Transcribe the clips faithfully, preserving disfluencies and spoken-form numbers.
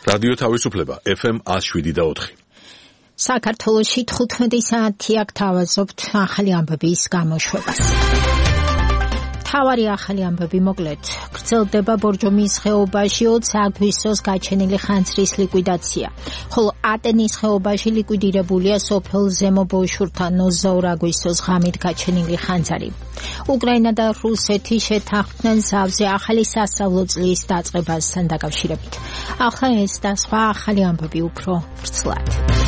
რადიო თავისუფლება ეფ ემ one oh seven და four. საქართველოში თხუთმეტი საათი აქ თავაზობთ ახალი ამბების გამოშვებას. თავარი ახალი ამბები მოკლედ. გრძელდება ბორჯომის ხეობაში ოცი აგვისტოს გაჩენილი ხანძრის ლიკვიდაცია. ხოლო ატენის ხეობაში ლიკვიდირებულია სოფელ ზემო ბოშურთან ოცდაორი აგვისტოს ღამით გაჩენილი ხანძარი. უკრაინა და რუსეთი შეთანხმდნენ ზავზე ახალი სასწავლო წლის დაწყებასთან დაკავშირებით. ახლა ეს და სხვა ახალი ამბები უფრო ვრცლად.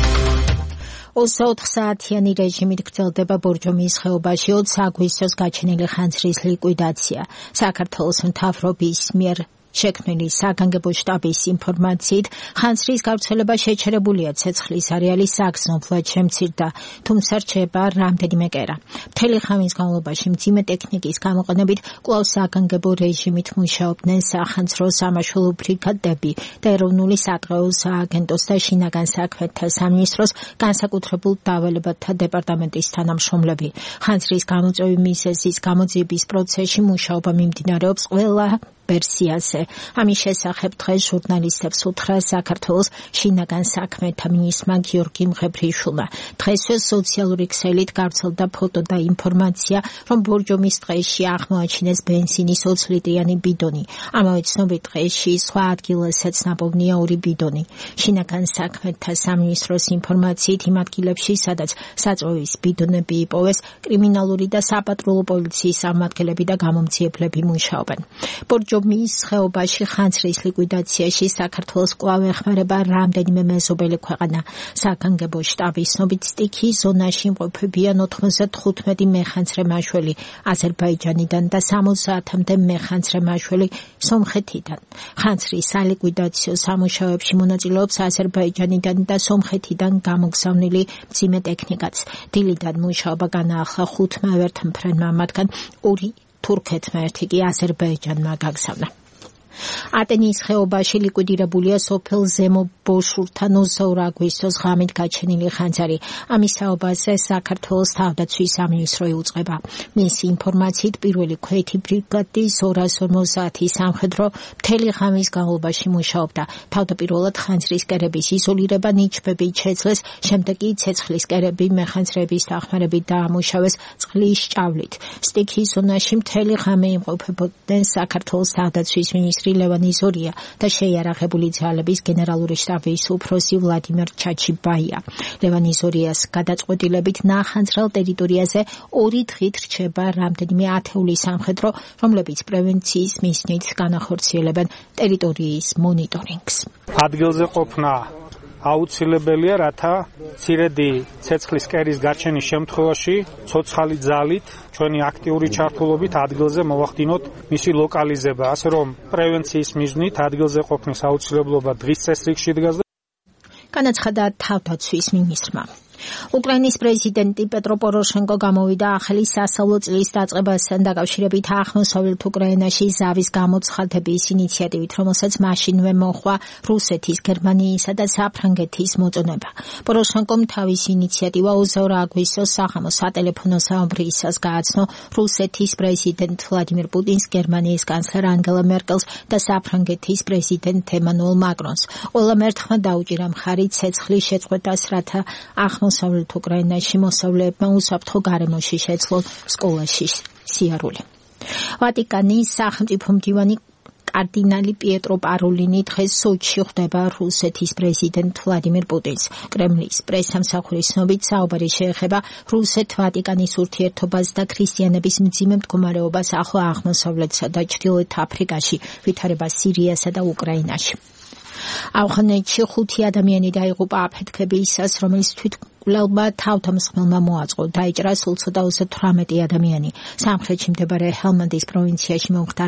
ოცდაოთხ საათიანი რეჟიმით გრძელდება ბორჯომის ხეობაში ოცი აგვისტოს გაჩენილი ხანძრის ლიკვიდაცია. საქართველოს მთავრობის მიერ შექმნილი საგანგებო შტაბის ინფორმაციით ხანძრის გავრცელება შეჩერებულია ცეცხლის არეალის საგრძნობლად შემცირდა, თუმცა რჩება რამდენიმე კერა. მთელი ხამის განმავლობაში მძიმე ტექნიკის გამოყენებით კვლავ საგანგებო რეჟიმით მუშაობდნენ სახანძრო სამაშველო ბრიგადები და ეროვნული სადღეო სააგენტოს და შინაგან საქმეთა სამინისტროს განსაკუთრებულ დავალებათა დეპარტამენტის თანამშრომლები. ხანძრის გამოწვევის მიზეზის გამოძიების პროცესში მუშაობა მიმდინარეობს ყველა ვერსიაზე. ამის შესახებ დღეს ჟურნალისტებს უთხრა საქართველოს შინაგან საქმეთა მინისტრმა გიორგი მღებრიშვილმა. დღესვე სოციალური ქსელით გავრცელდა ფოტო და ინფორმაცია, რომ ბორჯომის ტყეში აღმოაჩინეს ბენზინის ოცი ლიტრიანი ბიდონი. ამავე ცნობით ტყეში სხვა ადგილასაც ნაპოვნია ორი ბიდონი. შინაგან საქმეთა სამინისტროს ინფორმაციით იმ ადგილებში, სადაც საწვევის ბიდონები იპოვეს, კრიმინალური და საპატრულო პოლიციის წარმომადგენლები და გამომძიებლები მუშაობენ. ბორჯომის ხეობაში ხანძრის ლიკვიდაციაში საქართველოს კვლავ ეხმარება რამდენიმე მეზობელი ქვეყანა. საგანგებო შტაბის ცნობით სტიქიის ზონაში იმყოფებიან ოთხმოცდათხუთმეტი მეხანძრე მაშველი აზერბაიჯანიდან და სამოცდაათამდე მეხანძრე მაშველი სომხეთიდან. ხანძრის სალიკვიდაციო სამუშაოებში მონაწილეობს აზერბაიჯანიდან და სომხეთიდან გამოგზავნილი მძიმე ტექნიკაც. დილიდან მუშაობა განაახლა ხუთმა ერთმფრენმა, მათგან ორი თურქეთმა, ერთი კი აზერბაიჯანმა გაგზავნა. ატენის ხეობაში ლიკვიდირებულია სოფელ ზემო ბოშურთან ოცდაორი აგვისტოს ღამით გაჩენილი ხანძარი. ამის საუბარზე საქართველოს თავდაცვის სამინისტრო იუწყება. მისი ინფორმაციით პირველი ქვეითი ბრიგადის ორას ორმოცდაათი სამხედრო მთელი ღამის განმავლობაში მუშაობდა. თავდაპირველად ხანძრის კერების იზოლირება ნიჩბებით შეძლეს, შემდეგ კი ცეცხლის კერები მეხანძრების დახმარებით დაამუშავეს წყლის ჭავლით. სტიქიის ზონაში მთელი ღამე იმყოფებოდნენ საქართველოს თავდაცვის მინისტრი ლევან იზორია და შეიარაღებული ძალების გენერალური შტაბის უფროსი ვლადიმერ ჩაჩიბაია. ლევან იზორიას გადაწყვეტილებით ნახანძრალ ტერიტორიაზე ორი დღით რჩება რამდენიმე ათეული სამხედრო, რომლებიც პრევენციის მიზნით განახორციელებენ ტერიტორიის მონიტორინგს. ადგილზე ყოფნა აუცილებელია, რათა მცირედი ცეცხლის კერის გაჩენის შემთხვევაში ცოცხალი ძალით ჩვენი აქტიური ჩართულობით ადგილზე მოვახდინოთ მისი ლოკალიზება, ასე რომ პრევენციის მიზნით ადგილზე ყოფნის აუცილებლობა დღის წესრიგში დგას. განაცხადა თავდაცვის მინისტრმა. უკრაინის პრეზიდენტი პეტრო პოროშენკო გამოვიდა ახალი სასწავლო წლის დაწყებასთან დაკავშირებით აღმოსავლეთ უკრაინაში ზავის გამოცხადების ინიციატივით, რომელსაც მაშინვე მოჰყვა რუსეთის, გერმანიისა და საფრანგეთის მოწონება. პოროშენკომ თავის ინიციატივა ოცდაორი აგვისტოს საღამოს სატელეფონო საუბრისას გააცნო რუსეთის პრეზიდენტ ვლადიმირ პუტინს, გერმანიის კანცლერ ანგელა მერკელს და საფრანგეთის პრეზიდენტ ემანუელ მაკრონს. ყველამ ერთხმად დაუჭირა მხარი ცეცხლის შეწყვეტას, რათა აღმოსავლეთ აღმოსავლეთ უკრაინაში მოსწავლეებმა უსაფრთხო გარემოში შეძლონ სკოლაში სიარული. ვატიკანის სახელმწიფო მდივანი კარდინალი პიეტრო პაროლინი დღეს სოჩში ხვდება რუსეთის პრეზიდენტ ვლადიმირ პუტინს. კრემლის პრესამსახურის ცნობით საუბარი შეეხება რუსეთ-ვატიკანის ურთიერთობას და ქრისტიანების მძიმე მდგომარეობას ახლო აღმოსავლეთსა და ჩრდილოეთ აფრიკაში, ვითარებას სირიასა და უკრაინაში. ავღანეთში ხუთი ადამიანი დაიღუპა აფეთქებისას, რომელიც თვითმკვლელმა თავდამსხმელმა მოაწყო. დაიჭრა სულ ცოტა ოცდათვრამეტი ადამიანი. სამხრეთში მდებარე ჰელმანდის პროვინციაში მომხდარ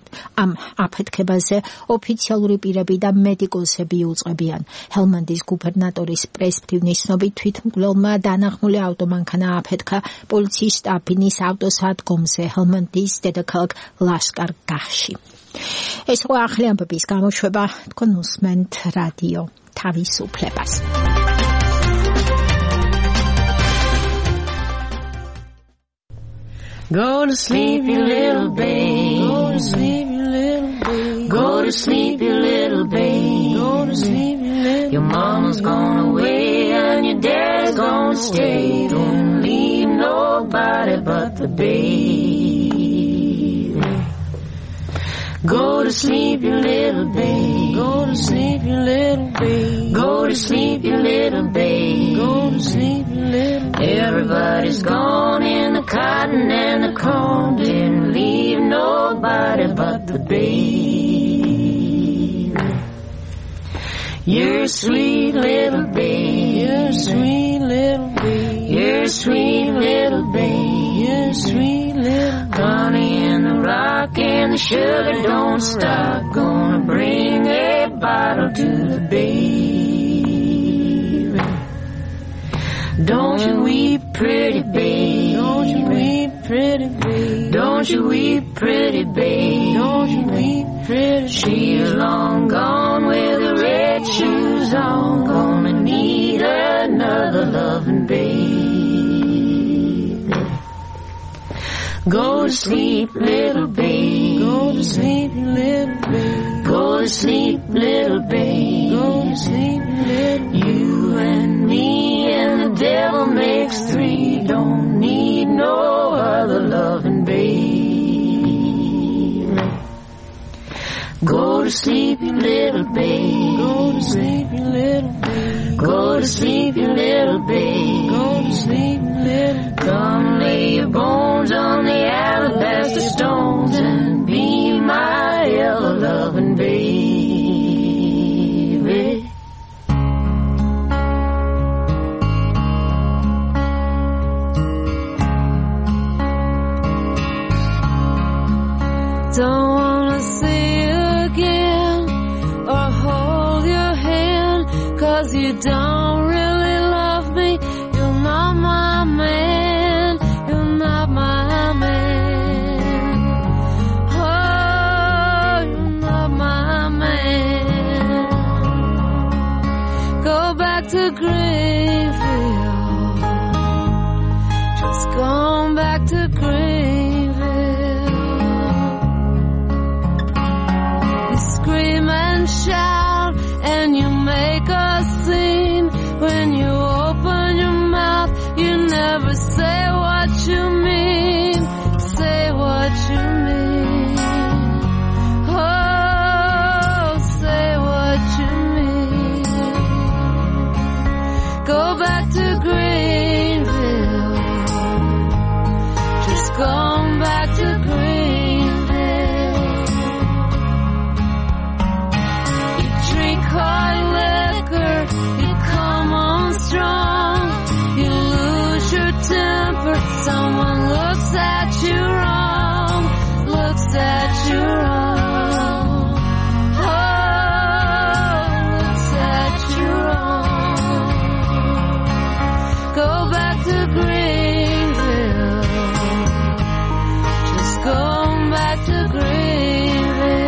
ამ აფეთქებაზე ოფიციალური პირები და მედიკოსები იუწყებიან. ჰელმანდის გუბერნატორის პრესპტივნის ცნობით თვითმკვლელმა დანახმული ავტომანქანა აფეთქა პოლიციის შტაბინის ავტოსადგომზე ჰელმანდის დედაქალაქ ლაშკარ-გაჰში. ეს იყო ახალი ამბების გამოშვება, თქვენ უსმენთ რადიო თავისუფლებას. Go to sleep, you little babe. Go to sleep, you little babe. Go to sleep, you little babe. Go to sleepy little your mama's gone away and your dad's gonna stay. Don't leave nobody but the baby. Go to sleep, you little babe. Go to sleep, you little babe. Go to sleep, you little babe. Go to sleep, you little babe. Everybody's gone in the cotton and the corn. Didn't leave nobody but the baby. You're a sweet little babe. You're a sweet little babe. You're a sweet little babe. You're a sweet little babe. Honey in the rock and the sugar don't stop. Gonna bring a bottle to the baby. Don't you weep, pretty babe. Don't you weep, pretty babe. Don't you weep, pretty babe. Don't you weep, pretty babe. She's long gone with the red shoes on. Gonna need another loving baby. Go to sleep, little babe. Go to sleep, little babe. Go to sleep, little babe. Go to sleep, little babe. You and me and the devil makes three. Don't need no other loving babe. Go to sleep, you little babe. Go to sleep, you little babe. Go to sleep, you little babe. Go to sleep, you little babe. Come lay your bones on the alabaster stones and be my ever loving baby. Don't wanna see you again or hold your hand, 'cause you don't really love me. You're not my man. You're not my man. Oh, you're not my man. Go back to Greenville. Just going back to Greenville. Scream and shout and you make a scene. When you open your mouth you never say what you mean. Say what you mean. Oh, say what you mean. Go back to Greenville. Just going back to Greenville. Hard liquor, you come on strong. You lose your temper, someone looks at you wrong. Looks at you wrong. Oh, looks at you wrong. Go back to Greenville. Just go back to Greenville.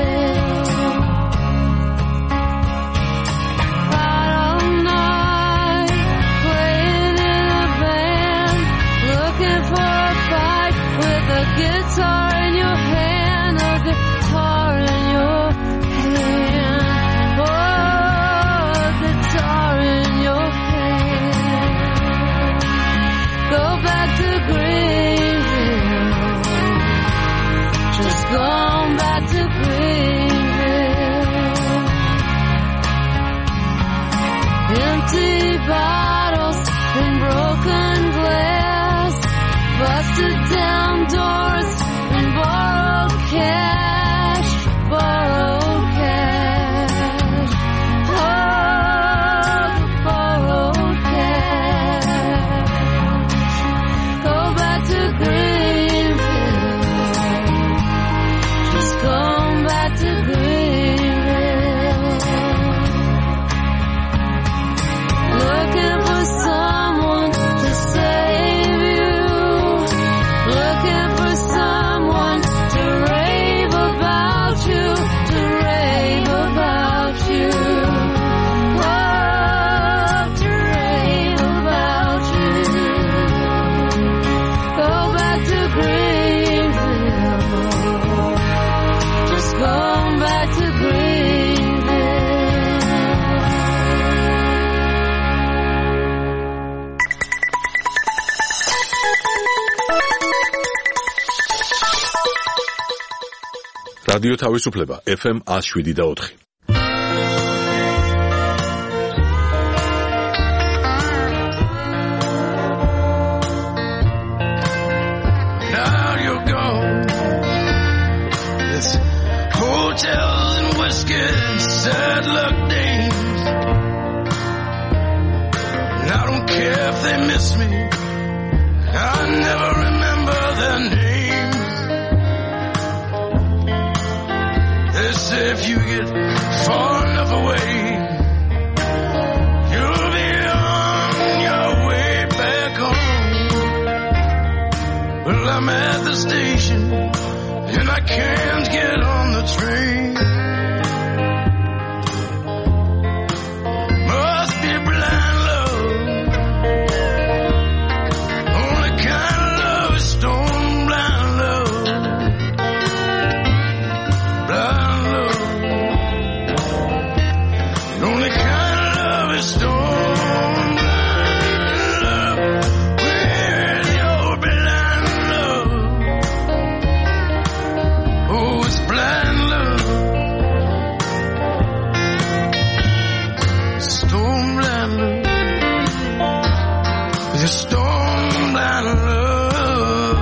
Guitar in your hand, a guitar in your hand. Oh, a guitar in your hand. Go back to Greenville. Just go back to Greenville. Empty bottles and broken glass, busted down doors and borrowed cash, borrowed cash. Oh, borrowed cash. Go back to Greenville. Just go back to Greenville. Looking for someone to save you. Looking for someone to rave about you, to rave about you. Oh, to rave about you. Go back to Greenville. Just go back to Greenville. რადიო თავისუფლება ეფ ემ one oh seven და four. Now you're gone. It's hotels and whiskey and sad luck days. And I don't care if they miss me. I never remember their names. They say if you get far enough away, you'll be on your way back home. Well, I'm at the station and I can't get on the train. Must be blind love. Only kind of love is stone blind love. Blind love. The only kind of love is stone blind love. Where's your blind love? Oh, it's blind love. Stone blind love. It's stone blind love.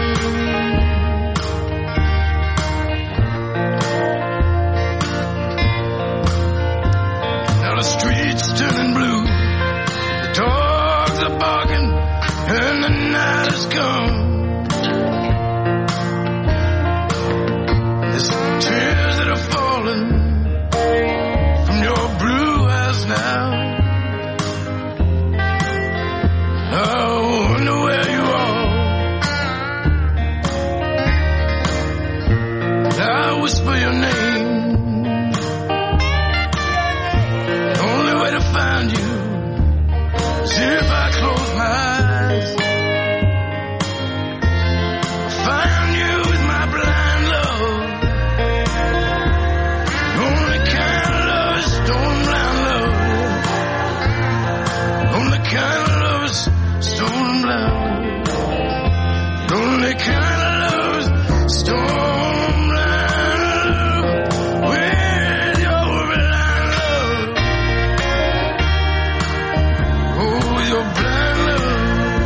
Now the streets turning blue, the dogs are barking, and the night has come. There's tears that are falling from your blue eyes now. I wonder where you are. I whisper your name. The only way to find you is if I close my eyes. Find you with my blind love. The only kind of love is stone blind love. The only kind of love is stone blind. The only kind of love is stone blind love. Where's your blind love? Oh, your blind love.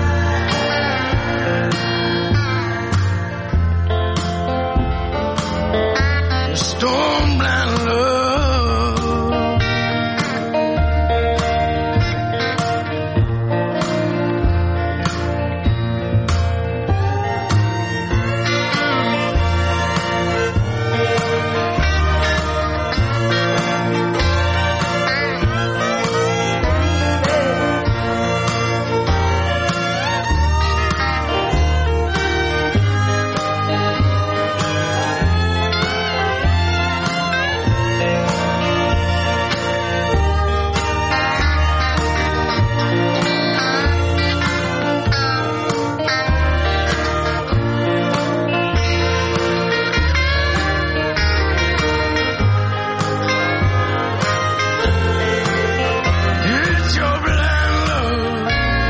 Your stone blind love. It's your blind love.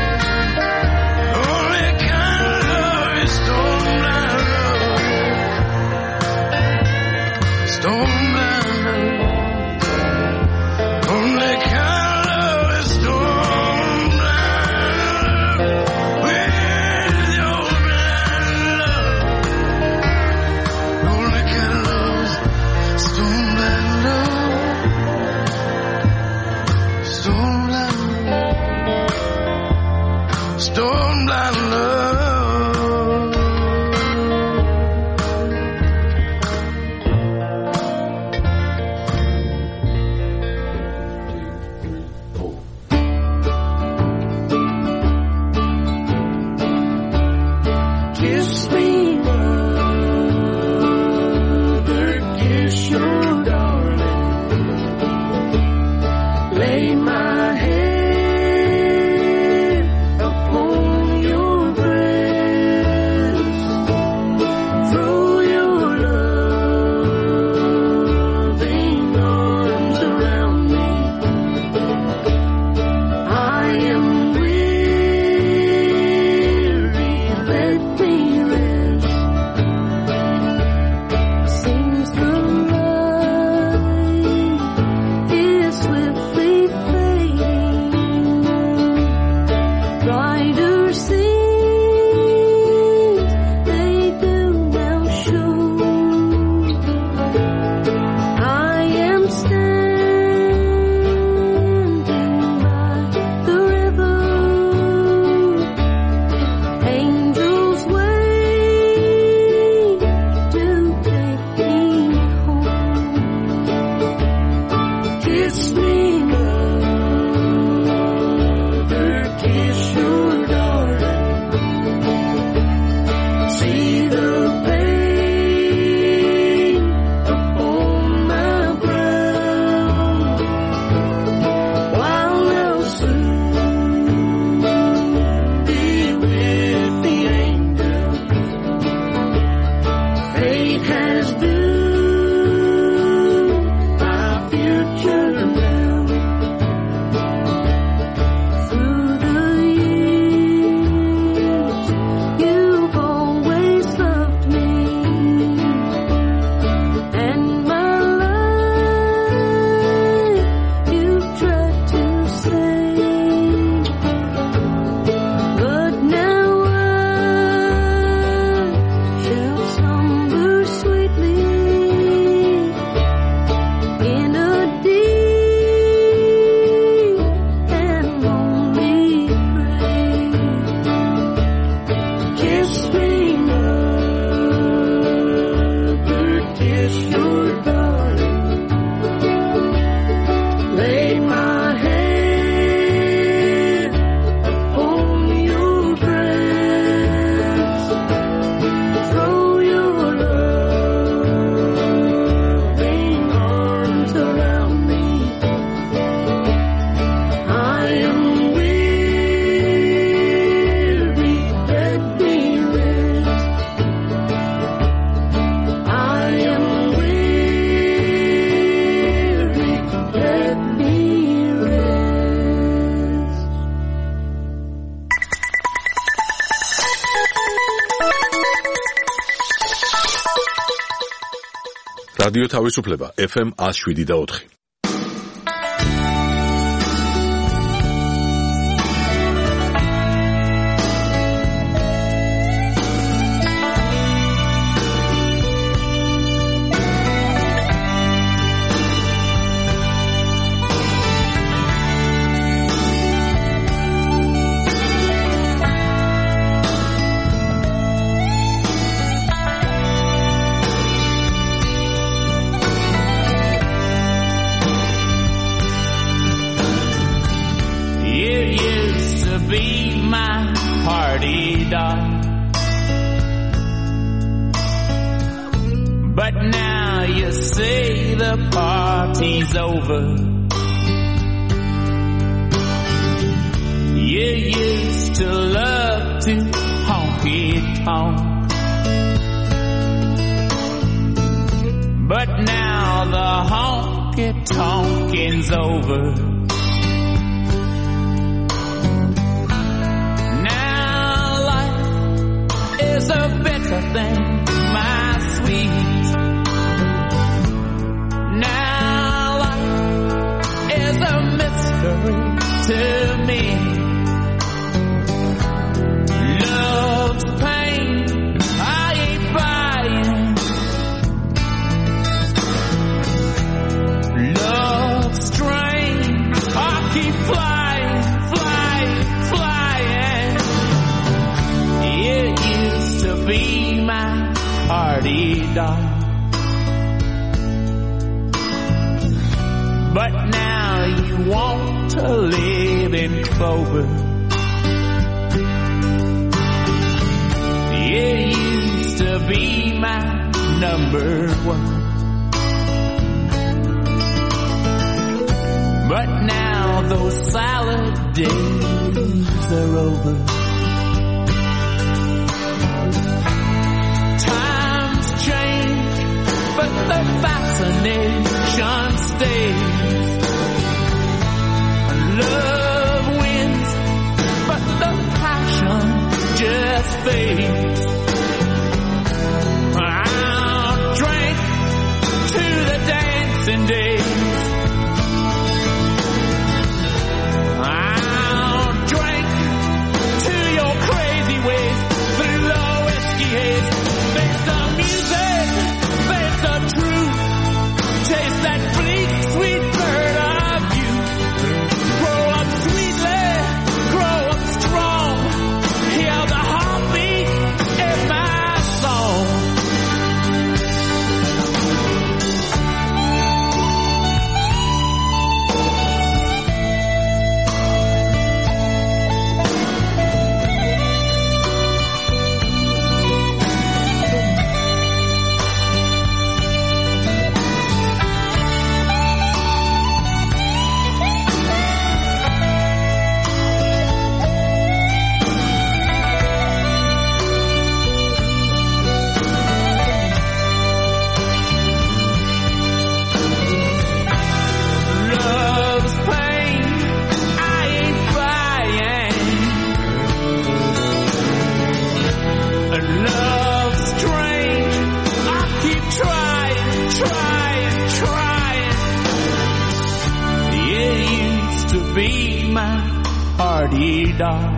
Only kind of love is stone blind love. Stone blind love. Only kind of love is stone blind love. Where's your blind love? Only kind of love is stone blind love. Stone blind love. Stone blind love. Kiss me, mother, kiss your darling. Lay my head upon your breast. Throw your loving arms around me. I am weary, let me rest. რადიო თავისუფლება ეფ ემ one oh seven და four. But now you say the party's over. You used to love to honky-tonk, but now the honky-tonking's over. Now life is a better thing, my sweet. Now life is a mystery to me. Love's pain, I ain't buying. Love's strain, I keep flying, flying, flying. You used to be my party doll, but now you want to live in clover. You used to be my number one, but now those salad days are over. Times change, but the fascination stays. Love wins, but the passion just fades. I'll drink to the dancing days. I'll drink to your crazy ways through the whiskey haze. Face the music, face the truth. Taste that bleak, sweet bird of you. Grow up sweetly, grow up strong. Hear the heartbeat radar.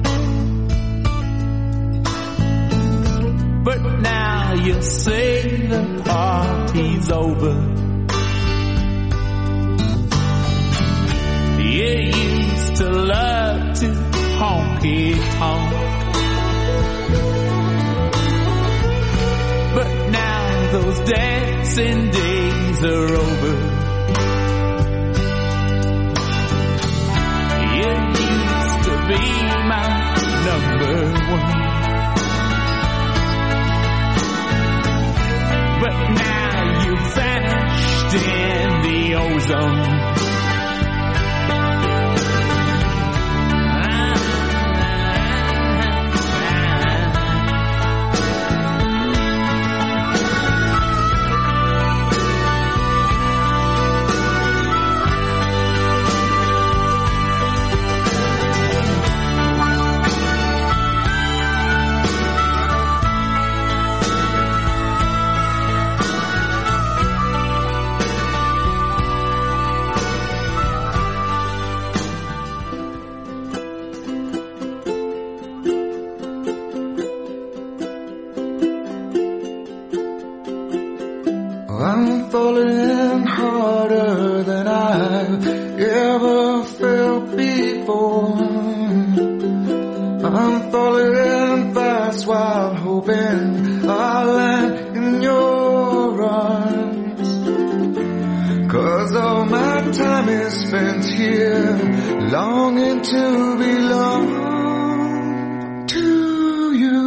But now you say the party's over. You used to love to honky tonk, but now those dancing days are over. You used to be my number one, but now you vanished in the ozone. I'm falling harder than I've ever felt before. I'm falling fast while hoping I'll land in your arms. 'Cause all my time is spent here, longing to belong to you.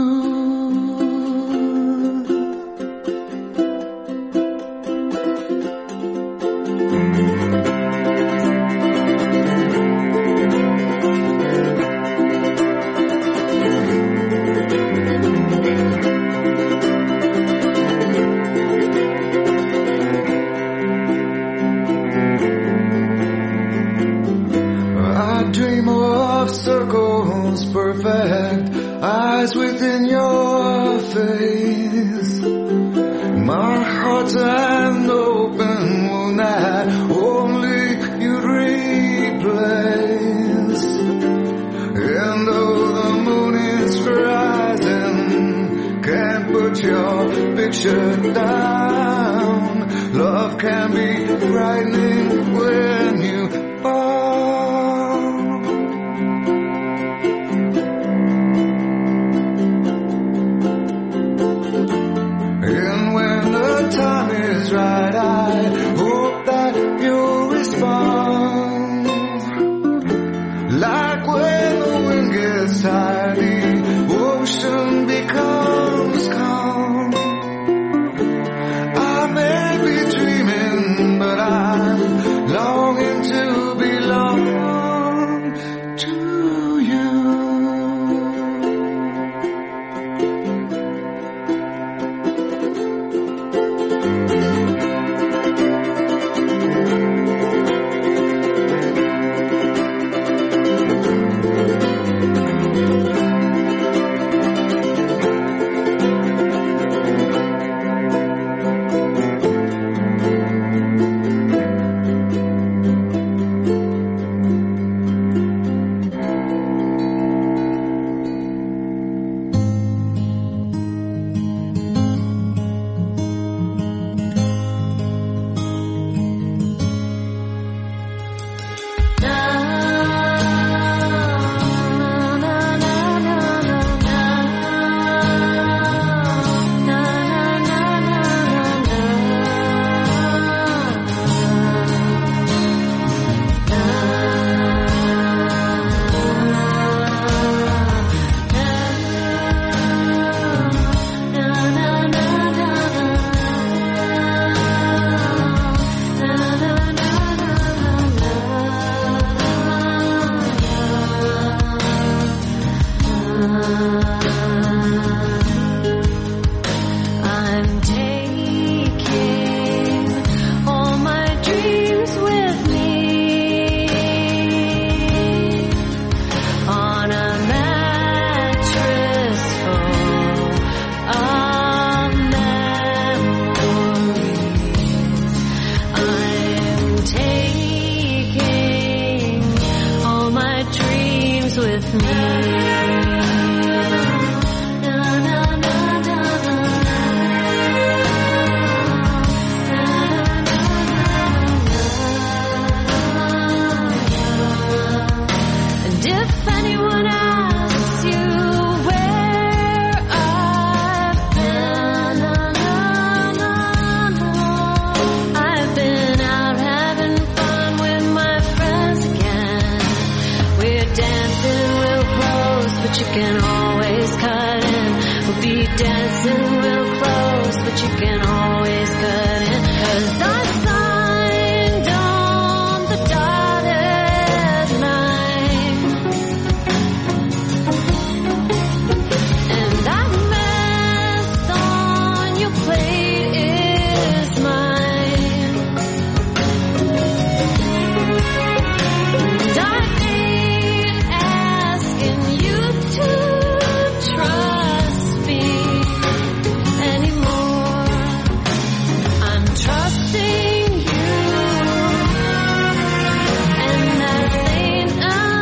Circles perfect, eyes within your face. My heart's an open wound that only you'd replace. And though the moon is rising, can't put your picture down. Love can be frightening when you fall. Time is right, I hope that you'll respond. Like when the wind gets high, the ocean becomes calm. I may be dreaming, but I'm longing to belong to you. We'll be dancing real close, but you can always cut in. 'Cause I signed on the dotted line, and that mess on your plate is mine. And I ain't asking you to trust me anymore. I'm trusting you, and that ain't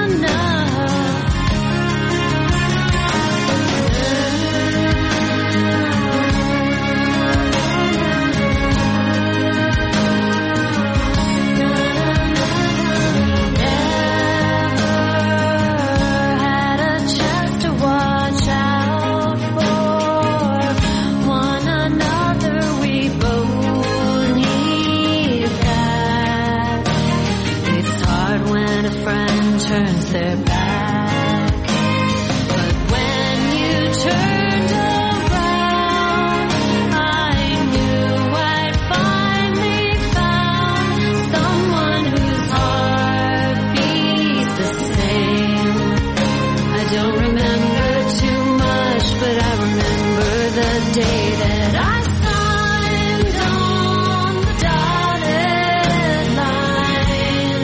had a chance to watch out for one another. We both need that. It's hard when a friend turns their back, but when you turned around, I knew I'd finally found someone whose heart beats the same. I don't remember too much, but I remember the day that I signed on the dotted line,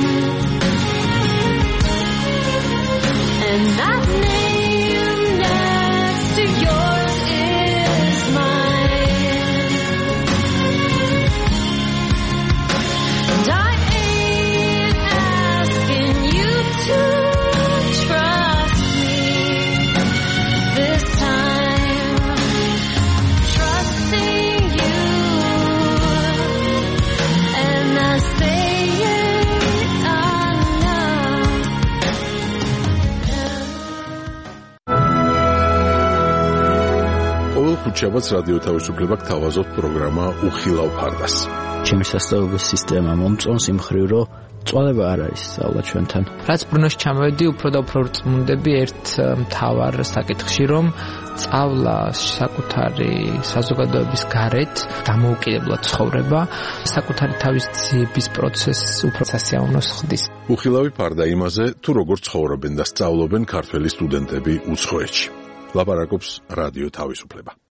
and that name next to yours is mine. And I ain't asking you to trust me this time. Trusting you, and I say it enough. ყოველ ხუთშაბათს რადიო თავისუფლება გთავაზობთ პროგრამა უხილავ ფარდას. ჩემი სასწავლებლების სისტემა მომწონს იმ მხრივ, რომ წვალება არ არის სწავლა ჩვენთან. რაც ბრუნოში ჩამოვედი, უფრო და უფრო რწმუნდები ერთ მთავარ საკითხში, რომ სწავლა საკუთარი საზოგადოების გარეთ დამოუკიდებლად ცხოვრება, საკუთარი თავის ძიების პროცესს უფრო სასიამოვნოს ხდის. უხილავი ფარდა იმაზე, თუ როგორ ცხოვრობენ და სწავლობენ ქართველი სტუდენტები უცხოეთში. ლაპარაკობს რადიო თავისუფლება.